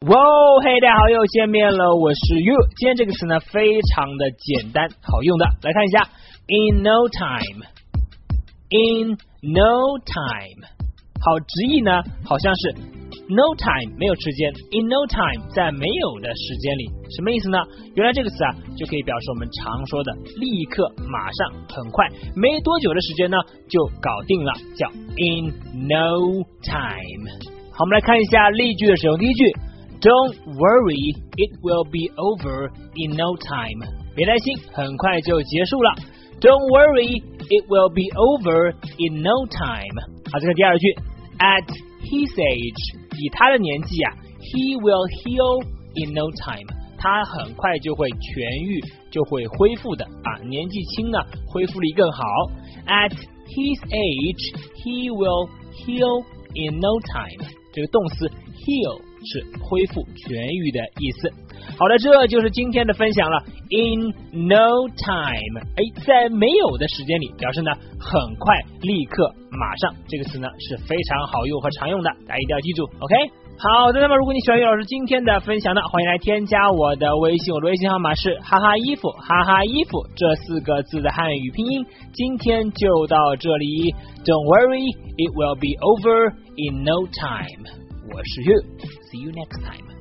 哇，嘿，大家好，又见面了，我是 You。今天这个词呢，非常的简单，好用的，来看一下 ，in no time，in no time， 好，直译呢，好像是 no time 没有时间 ，in no time 在没有的时间里，什么意思呢？原来这个词啊，就可以表示我们常说的立刻、马上、很快，没多久的时间呢，就搞定了，叫 in no time。好，我们来看一下例句的使用，第一句。Don't worry, it will be over in no time. 别担心，很快就结束了。Don't worry, it will be over in no time. 好，这个第二句 ，At his age， 以他的年纪啊 ，he will heal in no time. 他很快就会痊愈，就会恢复的啊。年纪轻呢，恢复力更好。At his age, he will heal in no time. 这个动词 heal。是恢复痊愈的意思。好的，这就是今天的分享了。In no time， 在没有的时间里，表示呢很快、立刻、马上。这个词呢是非常好用和常用的，大家一定要记住。OK， 好的，那么如果你喜欢于老师今天的分享呢，欢迎来添加我的微信，我的微信号码是哈哈衣服哈哈衣服这4个字的汉语拼音。今天就到这里 ，Don't worry, it will be over in no time。我是 You，See you next time.